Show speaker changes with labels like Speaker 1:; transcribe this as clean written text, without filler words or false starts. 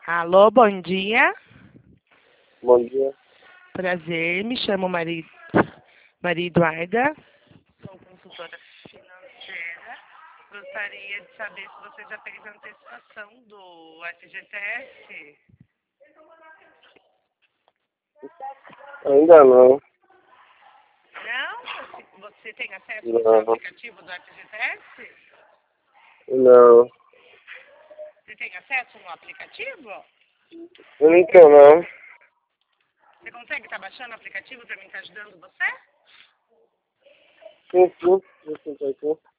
Speaker 1: Alô, bom dia.
Speaker 2: Bom dia.
Speaker 1: Prazer, me chamo Maria Eduarda. Sou consultora financeira. Gostaria de saber se você já fez a antecipação do FGTS.
Speaker 2: Ainda não.
Speaker 1: Não? Você tem acesso no seu
Speaker 2: Não.
Speaker 1: aplicativo do FGTS?
Speaker 2: Não.
Speaker 1: Você tem acesso no aplicativo?
Speaker 2: Então não.
Speaker 1: Você consegue estar baixando o aplicativo para mim estar ajudando você?
Speaker 2: Sim, sim. Deixa eu tentar aqui.